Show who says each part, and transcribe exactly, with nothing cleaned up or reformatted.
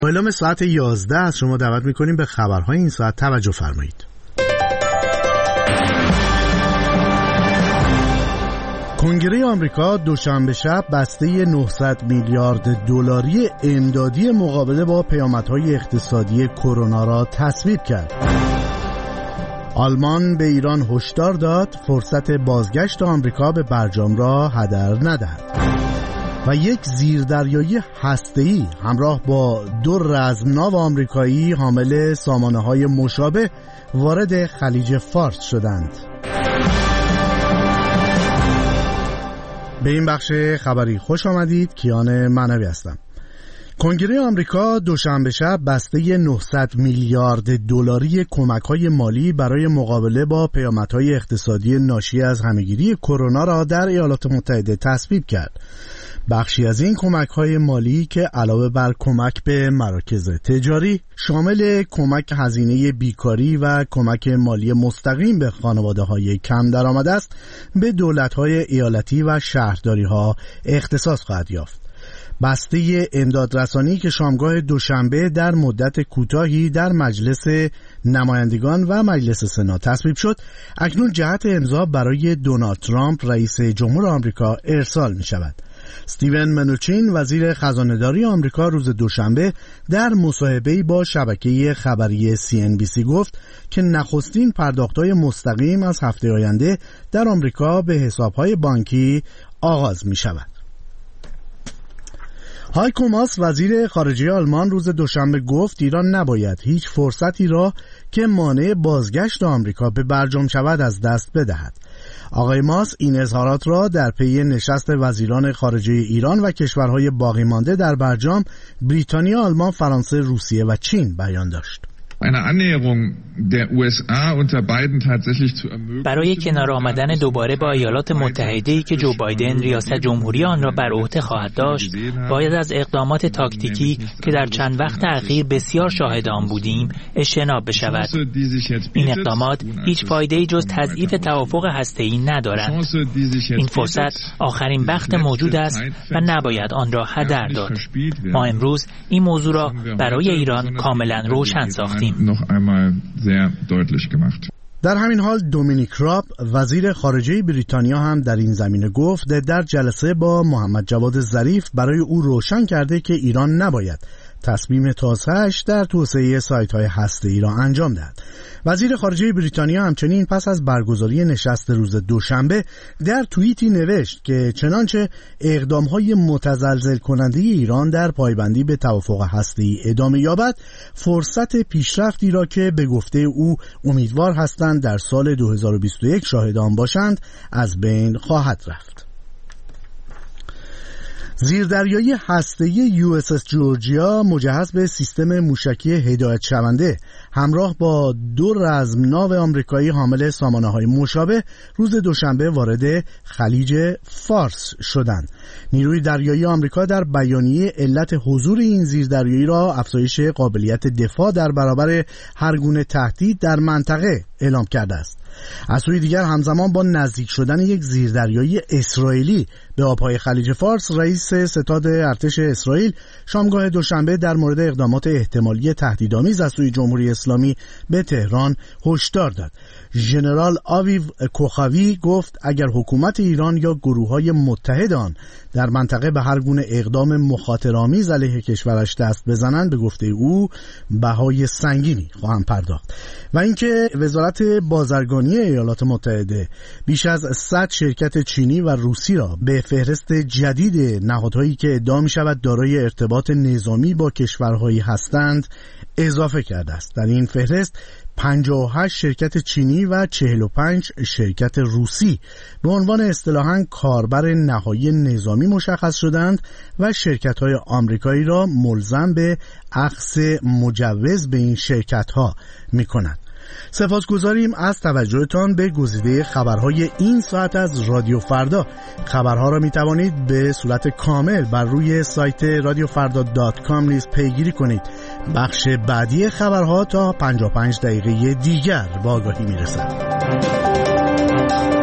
Speaker 1: اعلام ساعت یازده از شما دعوت میکنیم به خبرهای این ساعت توجه فرمایید. کنگره آمریکا دوشنبه شب بسته نهصد میلیارد دلاری امدادی مقابله با پیامدهای اقتصادی کرونا را تصویب کرد. آلمان به ایران هشدار داد فرصت بازگشت آمریکا به برجام را هدر ندهد. و یک زیردریایی هسته‌ای همراه با دو رزمناو آمریکایی حامل سامانه‌های مشابه وارد خلیج فارس شدند. به این بخش خبری خوش آمدید. کیان معنوی هستم. کنگره آمریکا دوشنبه شب بسته نهصد میلیارد دلاری کمک‌های مالی برای مقابله با پیامدهای اقتصادی ناشی از همه‌گیری کرونا را در ایالات متحده تصویب کرد. بخشی از این کمک‌های مالی که علاوه بر کمک به مراکز تجاری شامل کمک هزینه بیکاری و کمک مالی مستقیم به خانواده‌های کم درآمد است، به دولت‌های ایالتی و شهرداری‌ها اختصاص خواهد یافت. بسته امدادرسانی که شامگاه دوشنبه در مدت کوتاهی در مجلس نمایندگان و مجلس سنا تصویب شد، اکنون جهت امضا برای دونالد ترامپ رئیس جمهور آمریکا ارسال می شود. استیون منوچین وزیر خزانه‌داری آمریکا روز دوشنبه در مصاحبه‌ای با شبکه خبری سی ان بی سی گفت که نخستین پرداخت‌های مستقیم از هفته آینده در آمریکا به حساب‌های بانکی آغاز می‌شود. هایکو ماس وزیر خارجه آلمان روز دوشنبه گفت ایران نباید هیچ فرصتی را که مانع بازگشت آمریکا به برجام شود از دست بدهد. آقای ماس این اظهارات را در پی نشست وزیران خارجه ایران و کشورهای باقی مانده در برجام بریتانیا، آلمان، فرانسه، روسیه و چین بیان داشت.
Speaker 2: برای کنار آمدن دوباره با ایالات متحده‌ای که جو بایدن ریاست جمهوری آن را بر عهده خواهد داشت، باید از اقدامات تاکتیکی که در چند وقت اخیر بسیار شاهد آن بودیم اجتناب بشود. این اقدامات هیچ فایده‌ای جز تضعیف توافق هسته‌ای ندارند. این فرصت آخرین بخت موجود است و نباید آن را هدر داد. ما امروز این موضوع را برای ایران کاملا روشن ساختیم.
Speaker 1: در همین حال دومینیک راب وزیر خارجه بریتانیا هم در این زمینه گفت در جلسه با محمد جواد ظریف برای او روشن کرده که ایران نباید تصمیم تازه‌اش در توسعه سایت‌های هسته‌ای را انجام دهد. وزیر خارجه بریتانیا همچنین پس از برگزاری نشست روز دوشنبه در توییتی نوشت که چنانچه اقدام‌های متزلزل کننده ایران در پایبندی به توافق هسته‌ای ادامه یابد، فرصت پیشرفتی را که به گفته او امیدوار هستند در سال دو هزار و بیست و یک شاهد آن باشند از بین خواهد رفت. زیردریایی هسته‌ای یو اس اس جورجیا مجهز به سیستم موشکی هدایت شونده همراه با دو رزمناو آمریکایی حامل سامانه‌های مشابه روز دوشنبه وارد خلیج فارس شدند. نیروی دریایی آمریکا در بیانیه علت حضور این زیردریایی را افزایش قابلیت دفاع در برابر هر گونه تهدید در منطقه اعلام کرده است. از سوی دیگر همزمان با نزدیک شدن یک زیردریایی اسرائیلی به آبهای خلیج فارس، رئیس ستاد ارتش اسرائیل شامگاه دوشنبه در مورد اقدامات احتمالی تهدیدآمیز از سوی جمهوری اسلامی به تهران هشدار داد. ژنرال آویو کوخاوی گفت اگر حکومت ایران یا گروه‌های متحد آن در منطقه به هر گونه اقدام مخاطره‌آمیز علیه کشورش دست بزنند، به گفته او بهای سنگینی خواهند پرداخت. و اینکه وزارت بازرگانی ایالات متحده بیش از صد شرکت چینی و روسی را به فهرست جدید نهادهایی که ادعا می‌شود دارای ارتباط نظامی با کشورهایی هستند اضافه کرده است. در این فهرست پنجاه و هشت شرکت چینی و چهل و پنج شرکت روسی به عنوان اصطلاحاً کاربر نهایی نظامی مشخص شدند و شرکت‌های آمریکایی را ملزم به اخذ مجوز به این شرکت‌ها می‌کنند. سپاسگزاریم از توجهتان به گزیده خبرهای این ساعت از رادیو فردا. خبرها را می توانید به صورت کامل بر روی سایت رادیو فردا دات کام نیز پیگیری کنید. بخش بعدی خبرها تا پنجاه و پنج دقیقه دیگر با آگاهی می رسد.